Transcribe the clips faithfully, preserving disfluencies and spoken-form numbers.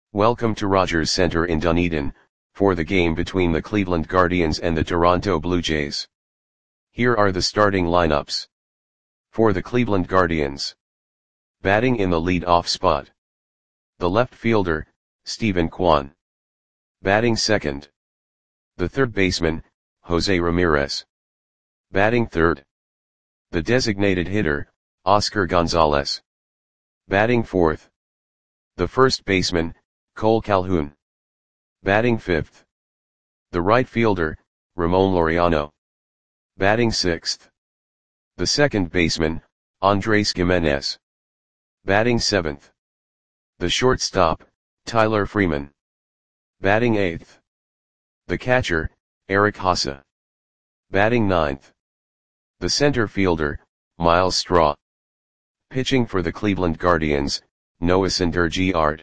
Welcome to Rogers Center in Dunedin, for the game between the Cleveland Guardians and the Toronto Blue Jays. Here are the starting lineups. For the Cleveland Guardians. Batting in the lead-off spot. The left fielder, Steven Kwan. Batting second. The third baseman, Jose Ramirez. Batting third. The designated hitter, Oscar Gonzalez. Batting fourth. The first baseman, Cole Calhoun. Batting fifth. The right fielder, Ramon Laureano. Batting sixth. The second baseman, Andres Gimenez. Batting seventh. The shortstop, Tyler Freeman. Batting eighth. The catcher, Eric Haase. Batting ninth. The center fielder, Myles Straw. Pitching for the Cleveland Guardians, Noah Syndergaard.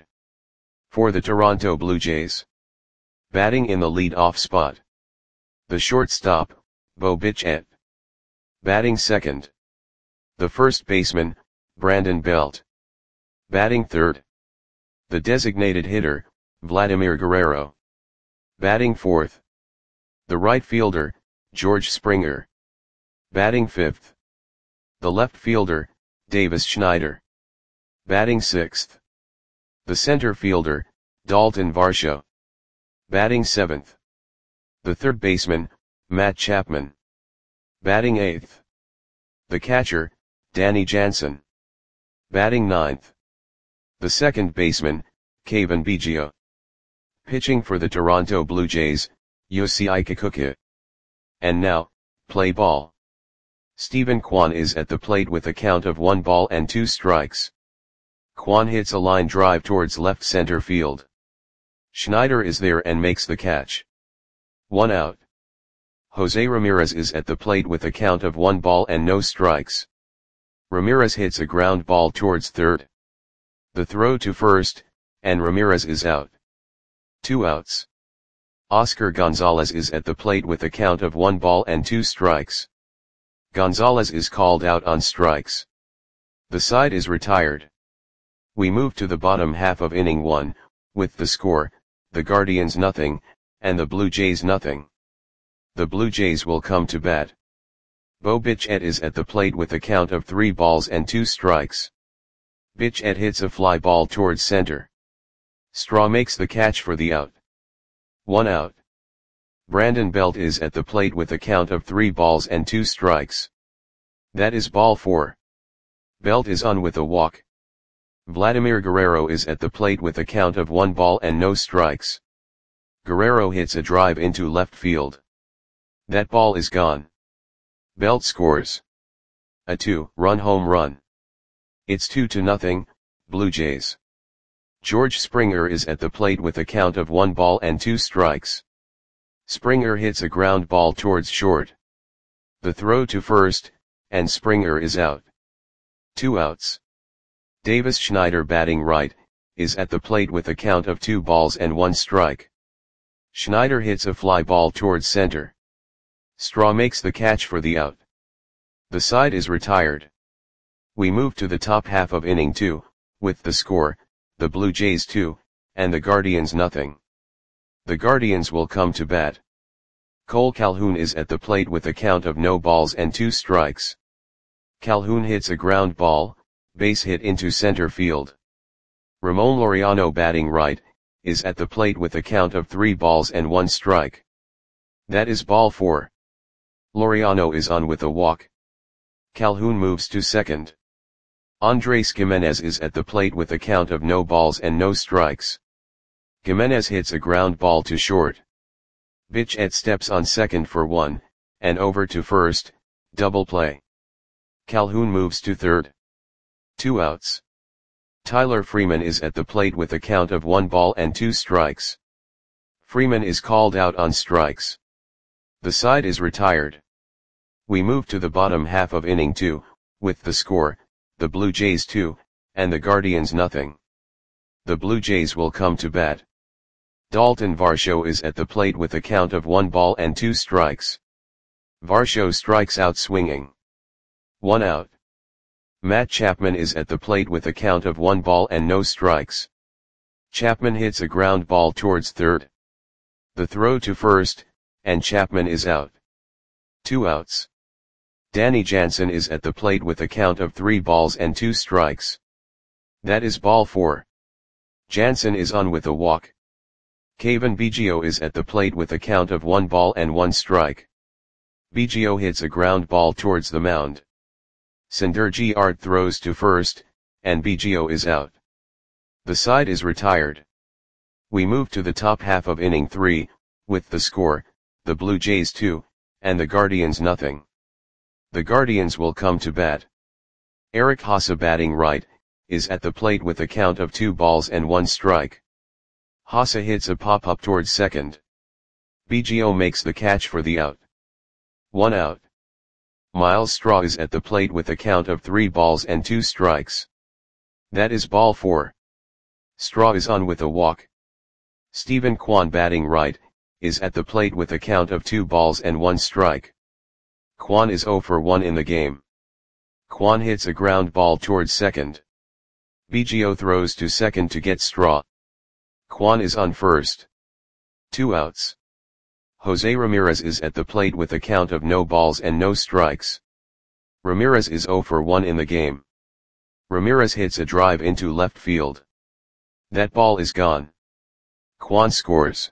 For the Toronto Blue Jays. Batting in the lead-off spot. The shortstop, Bo Bichette. Batting second. The first baseman, Brandon Belt. Batting third. The designated hitter, Vladimir Guerrero. Batting fourth. The right fielder, George Springer. Batting fifth. The left fielder, Davis Schneider. Batting sixth. The center fielder, Dalton Varsho. Batting seventh. The third baseman, Matt Chapman. Batting eighth. The catcher, Danny Jansen. Batting ninth. The second baseman, Cavan Biggio. Pitching for the Toronto Blue Jays, Yosei Kikuchi. And now, play ball. Steven Kwan is at the plate with a count of one ball and two strikes. Kwan hits a line drive towards left center field. Schneider is there and makes the catch. One out. Jose Ramirez is at the plate with a count of one ball and no strikes. Ramirez hits a ground ball towards third. The throw to first, and Ramirez is out. Two outs. Oscar Gonzalez is at the plate with a count of one ball and two strikes. Gonzalez is called out on strikes. The side is retired. We move to the bottom half of inning one, with the score, the Guardians nothing, and the Blue Jays nothing. The Blue Jays will come to bat. Bo Bichette is at the plate with a count of three balls and two strikes. Bichette hits a fly ball towards center. Straw makes the catch for the out. One out. Brandon Belt is at the plate with a count of three balls and two strikes. That is ball four. Belt is on with a walk. Vladimir Guerrero is at the plate with a count of one ball and no strikes. Guerrero hits a drive into left field. That ball is gone. Belt scores a two-run home run. It's two to nothing, Blue Jays. George Springer is at the plate with a count of one ball and two strikes. Springer hits a ground ball towards short. The throw to first, and Springer is out. Two outs. Davis Schneider, batting right, is at the plate with a count of two balls and one strike. Schneider hits a fly ball towards center. Straw makes the catch for the out. The side is retired. We move to the top half of inning two, with the score, the Blue Jays two, and the Guardians nothing. The Guardians will come to bat. Cole Calhoun is at the plate with a count of no balls and two strikes. Calhoun hits a ground ball, base hit into center field. Ramon Laureano, batting right, is at the plate with a count of three balls and one strike. That is ball four. Laureano is on with a walk. Calhoun moves to second. Andres Gimenez is at the plate with a count of no balls and no strikes. Gimenez hits a ground ball to short. Bichette steps on second for one, and over to first, double play. Calhoun moves to third. Two outs. Tyler Freeman is at the plate with a count of one ball and two strikes. Freeman is called out on strikes. The side is retired. We move to the bottom half of inning two, with the score, the Blue Jays two, and the Guardians nothing. The Blue Jays will come to bat. Dalton Varsho is at the plate with a count of one ball and two strikes. Varsho strikes out swinging. One out. Matt Chapman is at the plate with a count of one ball and no strikes. Chapman hits a ground ball towards third. The throw to first, and Chapman is out. Two outs. Danny Jansen is at the plate with a count of three balls and two strikes. That is ball four. Jansen is on with a walk. Kevin Biggio is at the plate with a count of one ball and one strike. Biggio hits a ground ball towards the mound. Syndergaard throws to first, and Biggio is out. The side is retired. We move to the top half of inning three, with the score, the Blue Jays two, and the Guardians nothing. The Guardians will come to bat. Eric Haase, batting right, is at the plate with a count of two balls and one strike. Haase hits a pop-up towards second. Biggio makes the catch for the out. One out. Miles Straw is at the plate with a count of three balls and two strikes. That is ball four. Straw is on with a walk. Stephen Kwan, batting right, is at the plate with a count of two balls and one strike. Kwan is zero for one in the game. Kwan hits a ground ball towards second. Biggio throws to second to get Straw. Kwan is on first. Two outs. Jose Ramirez is at the plate with a count of no balls and no strikes. Ramirez is zero for one in the game. Ramirez hits a drive into left field. That ball is gone. Kwan scores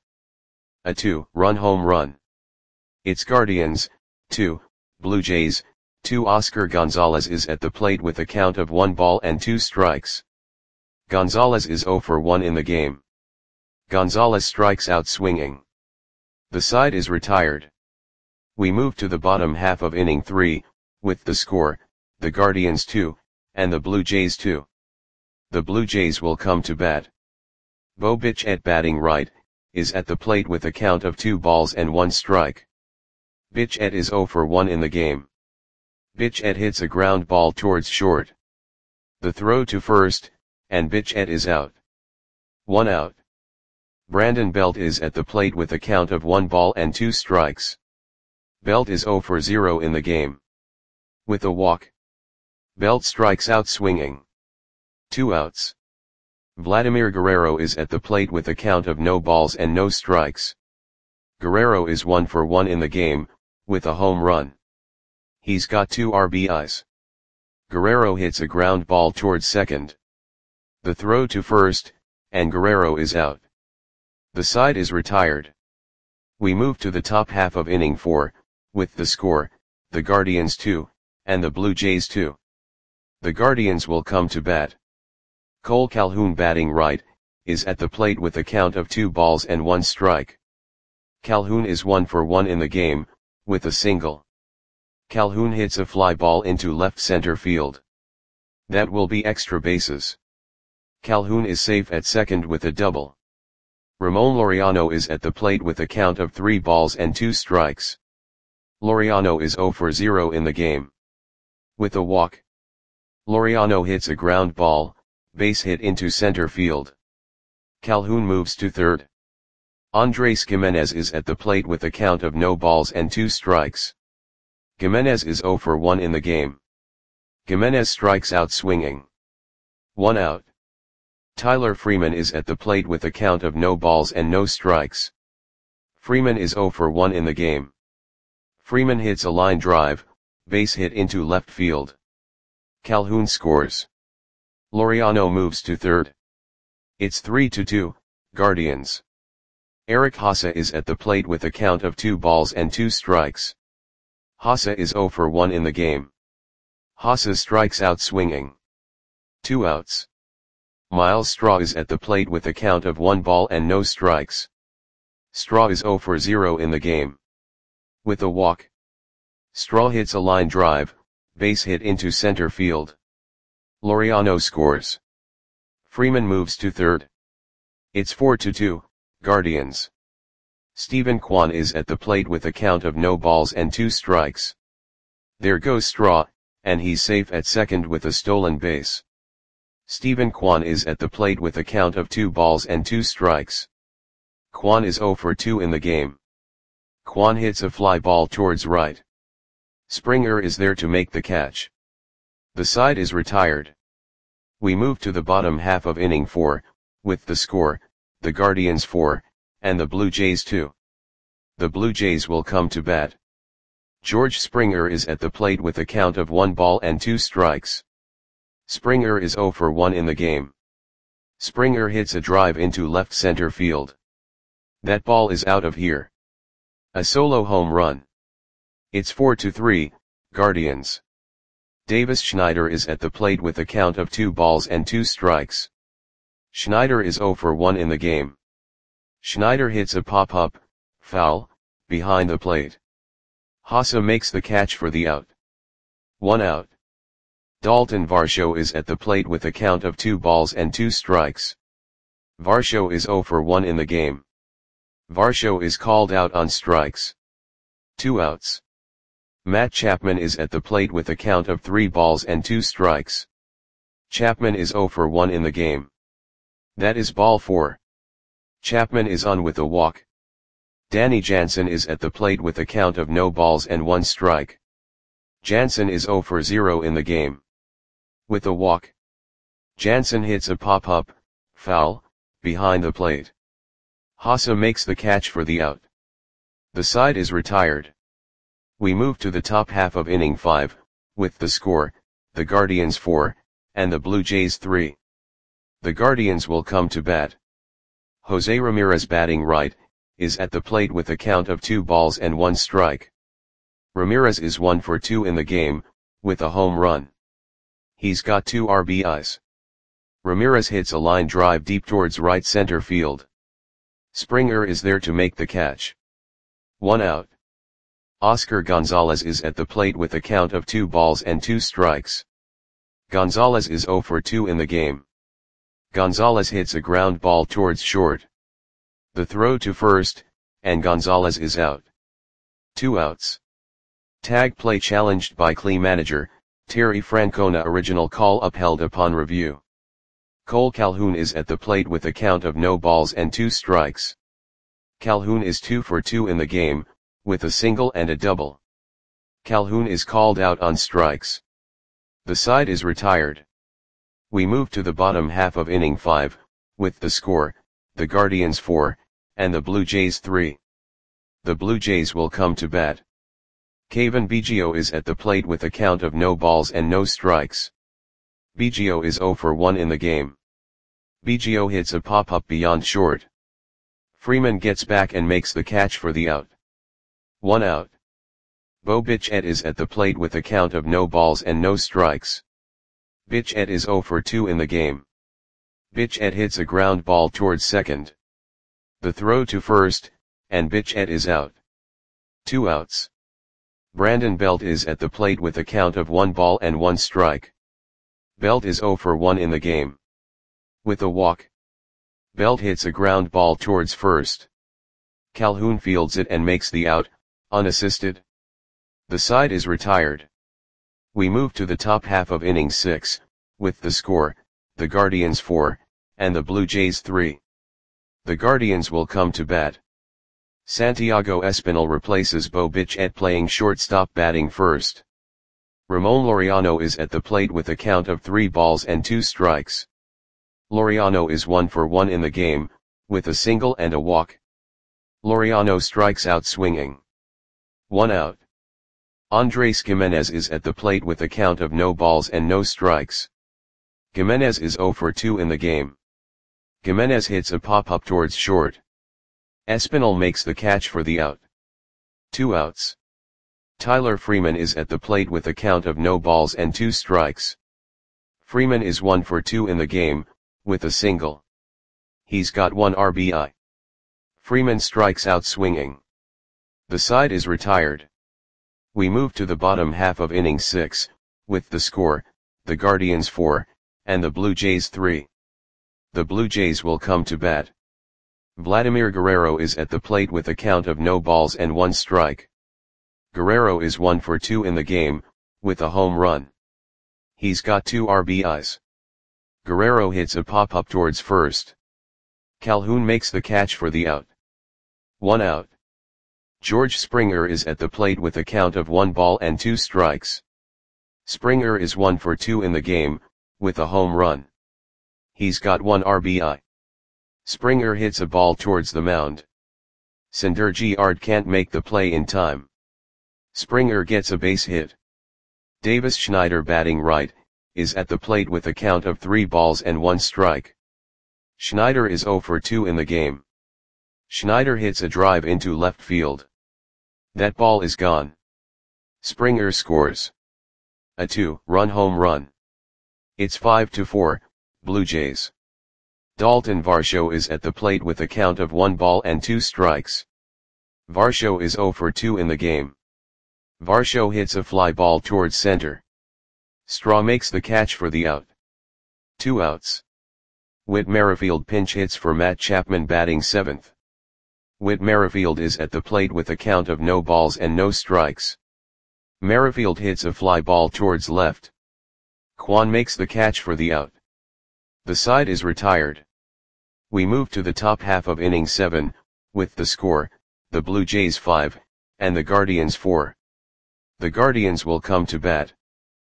a two-run home run. It's Guardians, two, Blue Jays, two. Oscar Gonzalez is at the plate with a count of one ball and two strikes. Gonzalez is zero for one in the game. Gonzalez strikes out swinging. The side is retired. We move to the bottom half of inning three, with the score, the Guardians two, and the Blue Jays two. The Blue Jays will come to bat. Bo Bichette, batting right, is at the plate with a count of two balls and one strike. Bichette is zero for one in the game. Bichette hits a ground ball towards short. The throw to first, and Bichette is out. One out. Brandon Belt is at the plate with a count of one ball and two strikes. Belt is zero for zero in the game. With a walk. Belt strikes out swinging. Two outs. Vladimir Guerrero is at the plate with a count of no balls and no strikes. Guerrero is one for one in the game, with a home run. He's got two R B Is. Guerrero hits a ground ball towards second. The throw to first, and Guerrero is out. The side is retired. We move to the top half of inning four, with the score, the Guardians two, and the Blue Jays two. The Guardians will come to bat. Cole Calhoun, batting right, is at the plate with a count of two balls and one strike. Calhoun is one for one in the game, with a single. Calhoun hits a fly ball into left center field. That will be extra bases. Calhoun is safe at second with a double. Ramon Laureano is at the plate with a count of three balls and two strikes. Laureano is zero for zero in the game. With a walk. Laureano hits a ground ball, base hit into center field. Calhoun moves to third. Andres Gimenez is at the plate with a count of no balls and two strikes. Gimenez is zero for one in the game. Gimenez strikes out swinging. One out. Tyler Freeman is at the plate with a count of no balls and no strikes. Freeman is zero for one in the game. Freeman hits a line drive, base hit into left field. Calhoun scores. Laureano moves to third. It's three to two, Guardians. Eric Haase is at the plate with a count of two balls and two strikes. Haase is zero for one in the game. Haase strikes out swinging. Two outs. Miles Straw is at the plate with a count of one ball and no strikes. Straw is zero for zero in the game. With a walk. Straw hits a line drive, base hit into center field. Laureano scores. Freeman moves to third. It's four to two, Guardians. Stephen Kwan is at the plate with a count of no balls and two strikes. There goes Straw, and he's safe at second with a stolen base. Stephen Kwan is at the plate with a count of two balls and two strikes. Kwan is zero for two in the game. Kwan hits a fly ball towards right. Springer is there to make the catch. The side is retired. We move to the bottom half of inning four, with the score, the Guardians four, and the Blue Jays two. The Blue Jays will come to bat. George Springer is at the plate with a count of one ball and two strikes. Springer is zero for one in the game. Springer hits a drive into left center field. That ball is out of here. A solo home run. It's four to three, Guardians. Davis Schneider is at the plate with a count of two balls and two strikes. Schneider is zero for one in the game. Schneider hits a pop-up, foul, behind the plate. Haase makes the catch for the out. One out. Dalton Varsho is at the plate with a count of two balls and two strikes. Varsho is zero for one in the game. Varsho is called out on strikes. Two outs. Matt Chapman is at the plate with a count of three balls and two strikes. Chapman is zero for one in the game. That is ball four. Chapman is on with a walk. Danny Jansen is at the plate with a count of no balls and one strike. Jansen is zero for zero in the game. With a walk. Jansen hits a pop-up, foul, behind the plate. Haase makes the catch for the out. The side is retired. We move to the top half of inning five, with the score, the Guardians four, and the Blue Jays three. The Guardians will come to bat. Jose Ramirez, batting right, is at the plate with a count of two balls and one strike. Ramirez is one for two in the game, with a home run. He's got two R B Is. Ramirez hits a line drive deep towards right center field. Springer is there to make the catch. One out. Oscar Gonzalez is at the plate with a count of two balls and two strikes. Gonzalez is zero for two in the game. Gonzalez hits a ground ball towards short. The throw to first, and Gonzalez is out. Two outs. Tag play challenged by Clee manager, Terry Francona. Original call upheld upon review. Cole Calhoun is at the plate with a count of no balls and two strikes. Calhoun is two for two in the game, with a single and a double. Calhoun is called out on strikes. The side is retired. We move to the bottom half of inning five, with the score, the Guardians four, and the Blue Jays three. The Blue Jays will come to bat. Cavan Biggio is at the plate with a count of no balls and no strikes. Biggio is zero for one in the game. Biggio hits a pop-up beyond short. Freeman gets back and makes the catch for the out. One out. Bo Bichette is at the plate with a count of no balls and no strikes. Bichette is zero for two in the game. Bichette hits a ground ball towards second. The throw to first, and Bichette is out. Two outs. Brandon Belt is at the plate with a count of one ball and one strike. Belt is zero for one in the game. With a walk. Belt hits a ground ball towards first. Calhoun fields it and makes the out, unassisted. The side is retired. We move to the top half of inning six, with the score, the Guardians four, and the Blue Jays three. The Guardians will come to bat. Santiago Espinal replaces Bo Bichette, playing shortstop, batting first. Ramon Laureano is at the plate with a count of three balls and two strikes. Laureano is one for one in the game, with a single and a walk. Laureano strikes out swinging. One out. Andres Gimenez is at the plate with a count of no balls and no strikes. Gimenez is zero for two in the game. Gimenez hits a pop-up towards short. Espinal makes the catch for the out. Two outs. Tyler Freeman is at the plate with a count of no balls and two strikes. Freeman is one for two in the game, with a single. He's got one R B I. Freeman strikes out swinging. The side is retired. We move to the bottom half of inning six, with the score, the Guardians four, and the Blue Jays three. The Blue Jays will come to bat. Vladimir Guerrero is at the plate with a count of no balls and one strike. Guerrero is one for two in the game, with a home run. He's got two R B Is. Guerrero hits a pop-up towards first. Calhoun makes the catch for the out. One out. George Springer is at the plate with a count of one ball and two strikes. Springer is one for two in the game, with a home run. He's got one R B I. Springer hits a ball towards the mound. Syndergaard can't make the play in time. Springer gets a base hit. Davis Schneider, batting right, is at the plate with a count of three balls and one strike. Schneider is zero for two in the game. Schneider hits a drive into left field. That ball is gone. Springer scores a two-run home run. It's five to four, Blue Jays. Dalton Varsho is at the plate with a count of one ball and two strikes. Varsho is zero for two in the game. Varsho hits a fly ball towards center. Straw makes the catch for the out. Two outs. Whit Merrifield pinch hits for Matt Chapman, batting seventh. Whit Merrifield is at the plate with a count of no balls and no strikes. Merrifield hits a fly ball towards left. Kwan makes the catch for the out. The side is retired. We move to the top half of inning seven, with the score, the Blue Jays five, and the Guardians four. The Guardians will come to bat.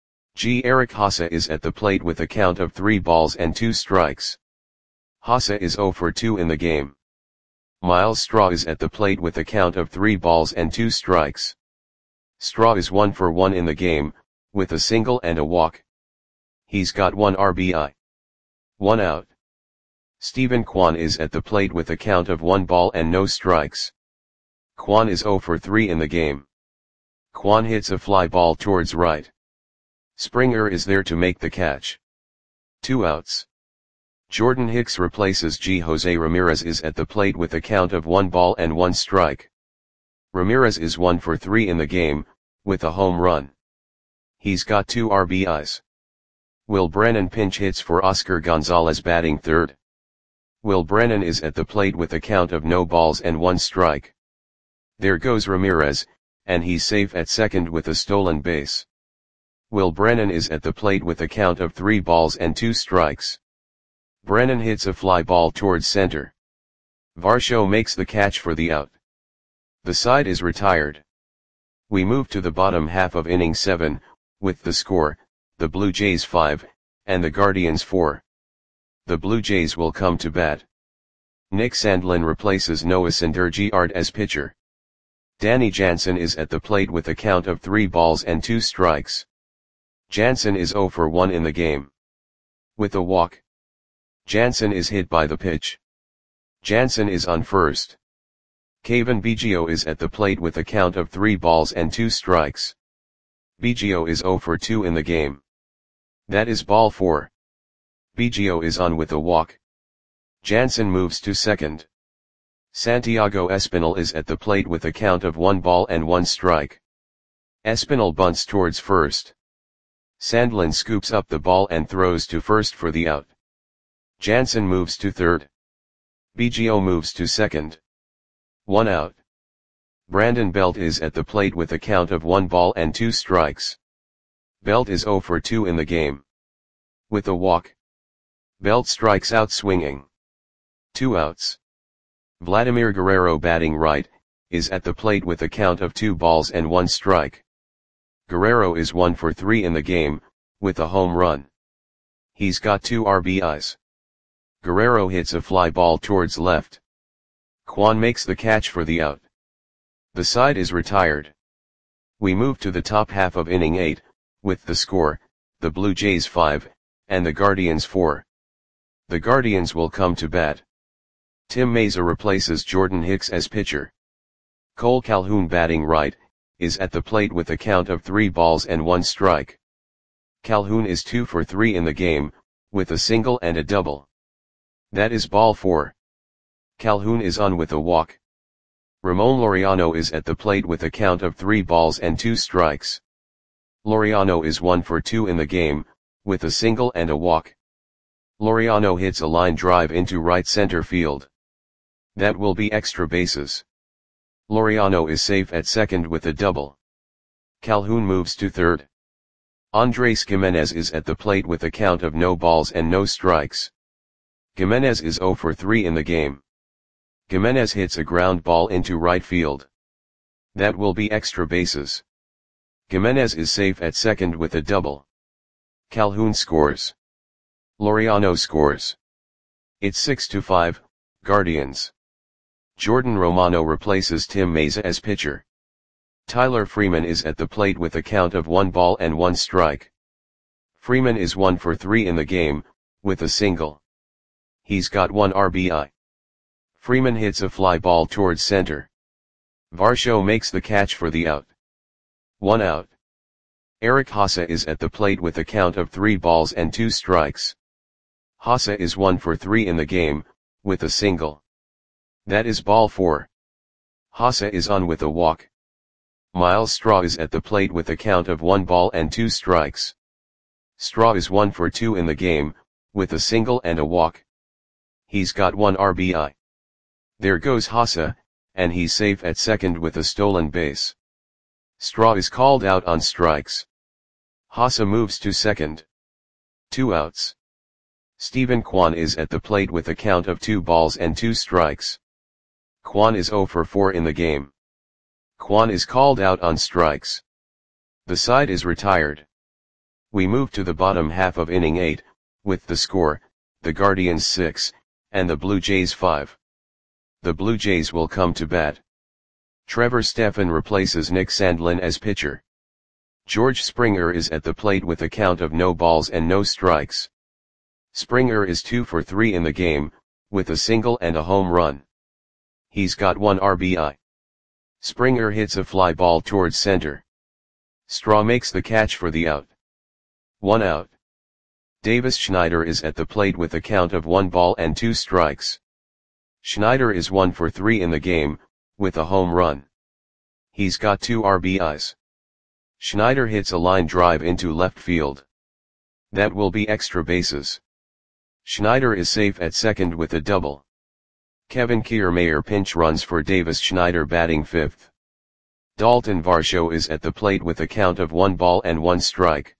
G. Eric Haase is at the plate with a count of three balls and two strikes. Haase is zero for two in the game. Miles Straw is at the plate with a count of three balls and two strikes. Straw is one for one in the game, with a single and a walk. He's got one R B I. One out. Stephen Kwan is at the plate with a count of one ball and no strikes. Kwan is zero for three in the game. Kwan hits a fly ball towards right. Springer is there to make the catch. Two outs. Jordan Hicks replaces G. Jose Ramirez is at the plate with a count of one ball and one strike. Ramirez is one for three in the game, with a home run. He's got two R B Is. Will Brennan pinch hits for Oscar Gonzalez, batting third. Will Brennan is at the plate with a count of no balls and one strike. There goes Ramirez, and he's safe at second with a stolen base. Will Brennan is at the plate with a count of three balls and two strikes. Brennan hits a fly ball towards center. Varsho makes the catch for the out. The side is retired. We move to the bottom half of inning seven, with the score, the Blue Jays five, and the Guardians four. The Blue Jays will come to bat. Nick Sandlin replaces Noah Syndergaard as pitcher. Danny Jansen is at the plate with a count of three balls and two strikes. Jansen is zero for one in the game. With a walk. Jansen is hit by the pitch. Jansen is on first. Cavan Biggio is at the plate with a count of three balls and two strikes. Biggio is zero for two in the game. That is ball four. Biggio is on with a walk. Jansen moves to second. Santiago Espinal is at the plate with a count of one ball and one strike. Espinal bunts towards first. Sandlin scoops up the ball and throws to first for the out. Jansen moves to third. Biggio moves to second. One out. Brandon Belt is at the plate with a count of one ball and two strikes. Belt is zero for two in the game. With a walk. Belt strikes out swinging. Two outs. Vladimir Guerrero, batting right, is at the plate with a count of two balls and one strike. Guerrero is one for three in the game, with a home run. He's got two R B Is. Guerrero hits a fly ball towards left. Kwan makes the catch for the out. The side is retired. We move to the top half of inning eight, with the score, the Blue Jays five, and the Guardians four. The Guardians will come to bat. Tim Mayza replaces Jordan Hicks as pitcher. Cole Calhoun, batting right, is at the plate with a count of three balls and one strike. Calhoun is two for three in the game, with a single and a double. That is ball four. Calhoun is on with a walk. Ramon Laureano is at the plate with a count of three balls and two strikes. Laureano is one for two in the game, with a single and a walk. Laureano hits a line drive into right center field. That will be extra bases. Laureano is safe at second with a double. Calhoun moves to third. Andres Gimenez is at the plate with a count of no balls and no strikes. Gimenez is zero for three in the game. Gimenez hits a ground ball into right field. That will be extra bases. Gimenez is safe at second with a double. Calhoun scores. Laureano scores. It's six to five, Guardians. Jordan Romano replaces Tim Mayza as pitcher. Tyler Freeman is at the plate with a count of one ball and one strike. Freeman is one for three in the game, with a single. He's got one R B I. Freeman hits a fly ball towards center. Varsho makes the catch for the out. One out. Eric Haase is at the plate with a count of three balls and two strikes. Haase is one for three in the game, with a single. That is ball four. Haase is on with a walk. Miles Straw is at the plate with a count of one ball and two strikes. Straw is one for two in the game, with a single and a walk. He's got one R B I. There goes Haase, and he's safe at second with a stolen base. Straw is called out on strikes. Haase moves to second. Two outs. Stephen Kwan is at the plate with a count of two balls and two strikes. Kwan is zero for four in the game. Kwan is called out on strikes. The side is retired. We move to the bottom half of inning eight, with the score, the Guardians six, and the Blue Jays five. The Blue Jays will come to bat. Trevor Stephan replaces Nick Sandlin as pitcher. George Springer is at the plate with a count of no balls and no strikes. Springer is two for three in the game, with a single and a home run. He's got one R B I. Springer hits a fly ball towards center. Straw makes the catch for the out. One out. Davis Schneider is at the plate with a count of one ball and two strikes. Schneider is one for three in the game, with a home run. He's got two R B Is. Schneider hits a line drive into left field. That will be extra bases. Schneider is safe at second with a double. Kevin Kiermaier pinch runs for Davis Schneider batting fifth. Dalton Varsho is at the plate with a count of one ball and one strike.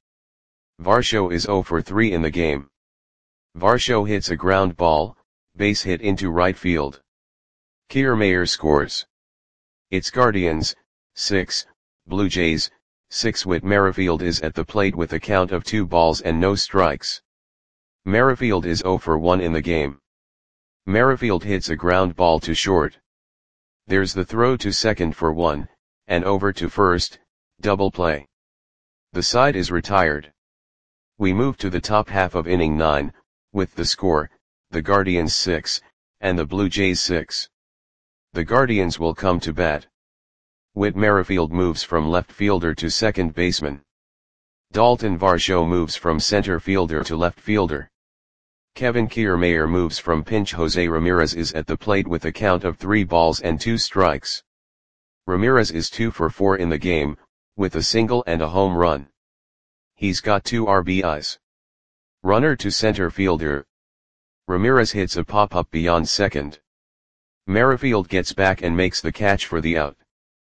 Varsho is zero for three in the game. Varsho hits a ground ball, base hit into right field. Kiermaier scores. It's Guardians, six, Blue Jays, six. Whit Merrifield is at the plate with a count of two balls and no strikes. Merrifield is zero for one in the game. Merrifield hits a ground ball to short. There's the throw to second for one, and over to first, double play. The side is retired. We move to the top half of inning nine, with the score, the Guardians six, and the Blue Jays six. The Guardians will come to bat. Whit Merrifield moves from left fielder to second baseman. Dalton Varsho moves from center fielder to left fielder. Kevin Kiermaier moves from pinch. Jose Ramirez is at the plate with a count of three balls and two strikes. Ramirez is two for four in the game, with a single and a home run. He's got two R B Is. Runner to center fielder. Ramirez hits a pop-up beyond second. Merrifield gets back and makes the catch for the out.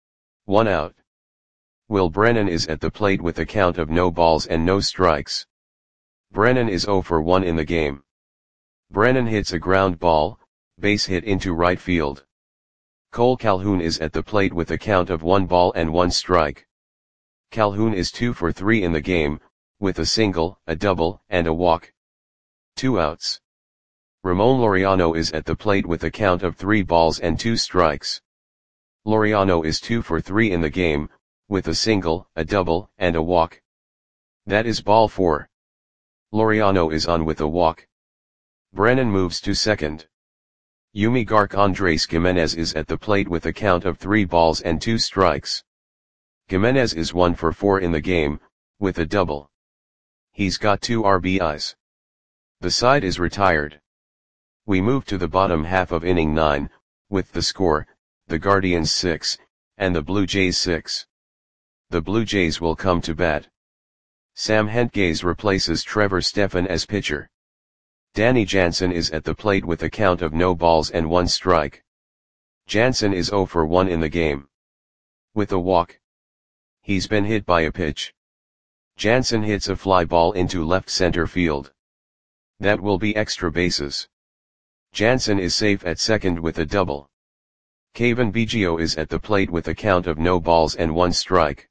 One out. Will Brennan is at the plate with a count of no balls and no strikes. Brennan is zero for one in the game. Brennan hits a ground ball, base hit into right field. Cole Calhoun is at the plate with a count of one ball and one strike. Calhoun is two for three in the game, with a single, a double, and a walk. Two outs. Ramon Laureano is at the plate with a count of three balls and two strikes. Laureano is two for three in the game, with a single, a double, and a walk. That is ball four. Laureano is on with a walk. Brennan moves to second. Yumi Gark Andres Gimenez is at the plate with a count of three balls and two strikes. Gimenez is one for four in the game, with a double. He's got two R B Is. The side is retired. We move to the bottom half of inning nine, with the score, the Guardians six, and the Blue Jays six. The Blue Jays will come to bat. Sam Hentges replaces Trevor Stephan as pitcher. Danny Jansen is at the plate with a count of no balls and one strike. Jansen is zero for one in the game. With a walk. He's been hit by a pitch. Jansen hits a fly ball into left center field. That will be extra bases. Jansen is safe at second with a double. Kevin Biggio is at the plate with a count of no balls and one strike.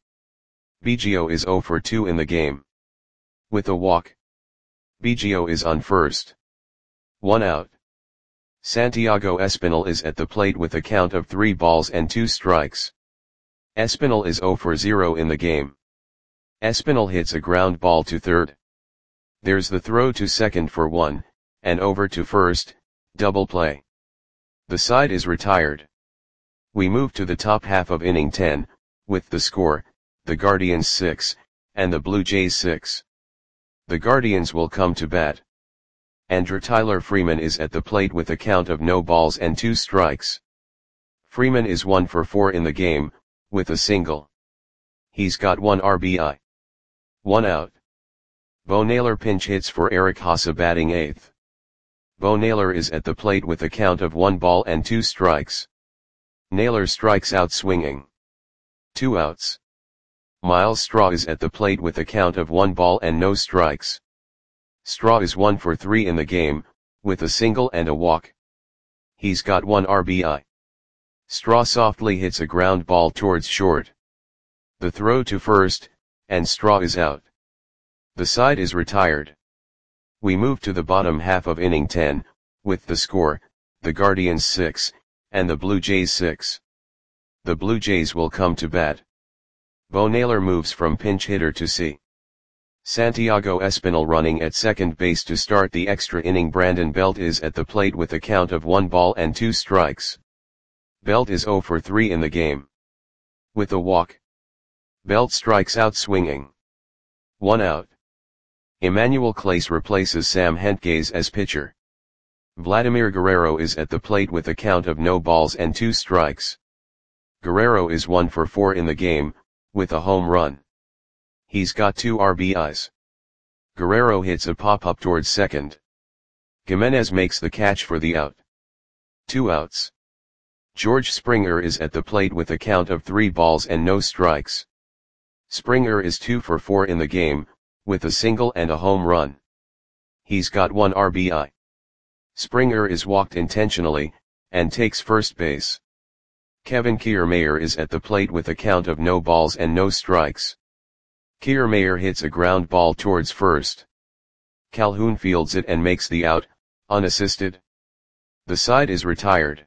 Biggio is zero for two in the game. With a walk. Biggio is on first. One out. Santiago Espinal is at the plate with a count of three balls and two strikes. Espinal is zero for zero in the game. Espinal hits a ground ball to third. There's the throw to second for one, and over to first, double play. The side is retired. We move to the top half of inning ten, with the score, the Guardians six, and the Blue Jays six. The Guardians will come to bat. Andrew Tyler Freeman is at the plate with a count of no balls and two strikes. Freeman is one for four in the game, with a single. He's got one R B I. One out. Bo Naylor pinch hits for Eric Haase batting eighth. Bo Naylor is at the plate with a count of one ball and two strikes. Naylor strikes out swinging. Two outs. Miles Straw is at the plate with a count of one ball and no strikes. Straw is one for three in the game, with a single and a walk. He's got one R B I. Straw softly hits a ground ball towards short. The throw to first, and Straw is out. The side is retired. We move to the bottom half of inning ten, with the score, the Guardians six, and the Blue Jays six. The Blue Jays will come to bat. Bo Naylor moves from pinch hitter to C. Santiago Espinal running at second base to start the extra inning. Brandon Belt is at the plate with a count of one ball and two strikes. Belt is zero for three in the game. With a walk. Belt strikes out swinging. One out. Emmanuel Clase replaces Sam Hentges as pitcher. Vladimir Guerrero is at the plate with a count of no balls and two strikes. Guerrero is one for four in the game, with a home run. He's got two R B Is. Guerrero hits a pop-up towards second. Gimenez makes the catch for the out. Two outs. George Springer is at the plate with a count of three balls and no strikes. Springer is two for four in the game, with a single and a home run. He's got one R B I. Springer is walked intentionally, and takes first base. Kevin Kiermaier is at the plate with a count of no balls and no strikes. Kiermaier hits a ground ball towards first. Calhoun fields it and makes the out, unassisted. The side is retired.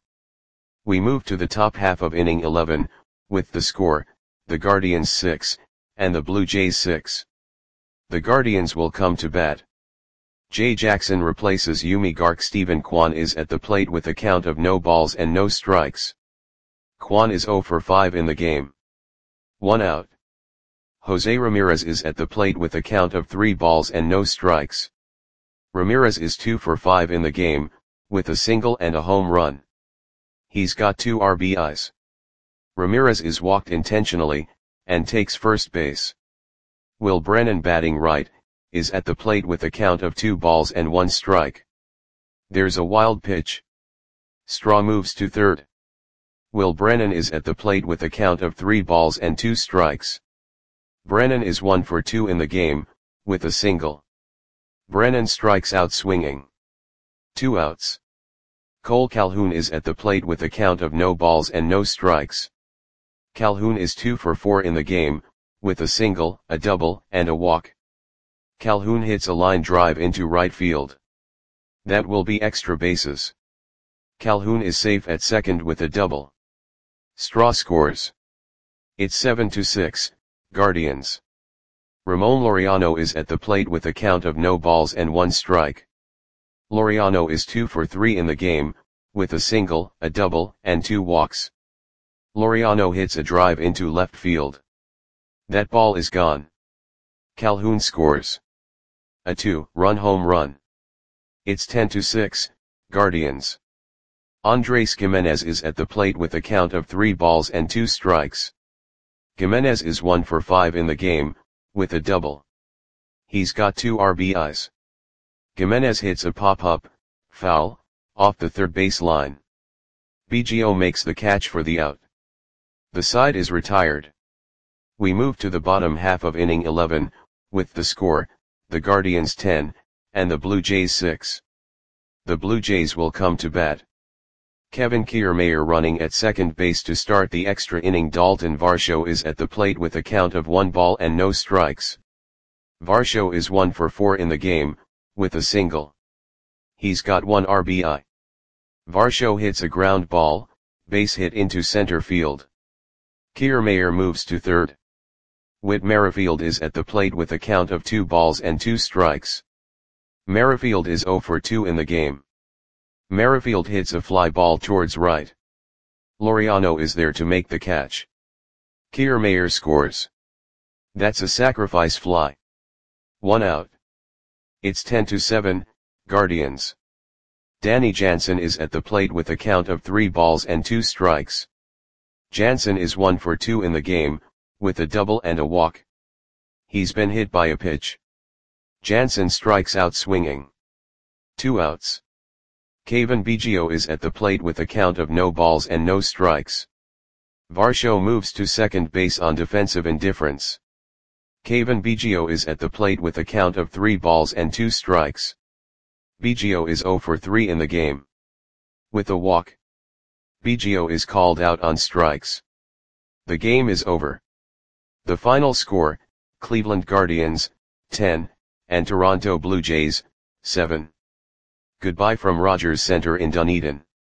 We move to the top half of inning eleven, with the score, the Guardians six, and the Blue Jays six. The Guardians will come to bat. Jay Jackson replaces Yumi Gark. Stephen Kwan is at the plate with a count of no balls and no strikes. Kwan is zero for five in the game. One out. Jose Ramirez is at the plate with a count of three balls and no strikes. Ramirez is two for five in the game, with a single and a home run. He's got two R B Is. Ramirez is walked intentionally, and takes first base. Will Brennan batting right, is at the plate with a count of two balls and one strike. There's a wild pitch. Straw moves to third. Will Brennan is at the plate with a count of three balls and two strikes. Brennan is one for two in the game, with a single. Brennan strikes out swinging. Two outs. Cole Calhoun is at the plate with a count of no balls and no strikes. Calhoun is two for four in the game, with a single, a double, and a walk. Calhoun hits a line drive into right field. That will be extra bases. Calhoun is safe at second with a double. Straw scores. It's seven to six, Guardians. Ramon Laureano is at the plate with a count of no balls and one strike. Laureano is two for three in the game, with a single, a double, and two walks. Laureano hits a drive into left field. That ball is gone. Calhoun scores a two-run home run. It's ten to six, Guardians. Andres Gimenez is at the plate with a count of three balls and two strikes. Gimenez is one for five in the game, with a double. He's got two R B Is. Gimenez hits a pop-up, foul, off the third base line. Biggio makes the catch for the out. The side is retired. We move to the bottom half of inning eleven, with the score, the Guardians ten, and the Blue Jays six. The Blue Jays will come to bat. Kevin Kiermaier running at second base to start the extra inning. Dalton Varsho is at the plate with a count of one ball and no strikes. Varsho is one for four in the game, with a single. He's got one R B I. Varsho hits a ground ball, base hit into center field. Kiermaier moves to third. Whit Merrifield is at the plate with a count of two balls and two strikes. Merrifield is zero for two in the game. Merrifield hits a fly ball towards right. Laureano is there to make the catch. Kiermaier scores. That's a sacrifice fly. One out. It's ten to seven, Guardians. Danny Jansen is at the plate with a count of three balls and two strikes. Jansen is one for two in the game, with a double and a walk. He's been hit by a pitch. Jansen strikes out swinging. Two outs. Kevin Biggio is at the plate with a count of no balls and no strikes. Varsho moves to second base on defensive indifference. Kevin Biggio is at the plate with a count of three balls and two strikes. Biggio is zero for three in the game. With a walk, Biggio is called out on strikes. The game is over. The final score, Cleveland Guardians, ten, and Toronto Blue Jays, seven. Goodbye from Rogers Center in Dunedin.